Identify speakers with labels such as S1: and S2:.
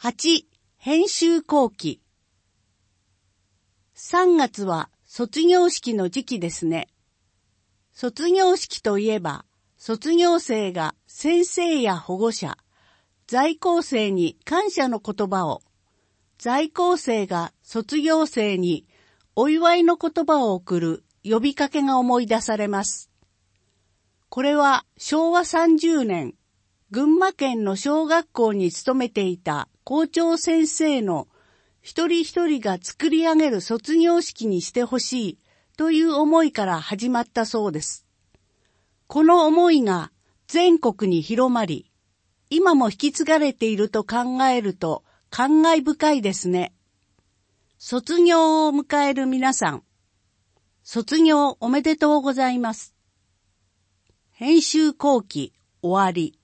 S1: 8、編集後期。3月は卒業式の時期ですね。卒業式といえば、卒業生が先生や保護者、在校生に感謝の言葉を、在校生が卒業生にお祝いの言葉を送る呼びかけが思い出されます。これは昭和30年、群馬県の小学校に勤めていた校長先生の一人一人が作り上げる卒業式にしてほしいという思いから始まったそうです。この思いが全国に広まり、今も引き継がれていると考えると感慨深いですね。卒業を迎える皆さん、卒業おめでとうございます。編集後期終わり。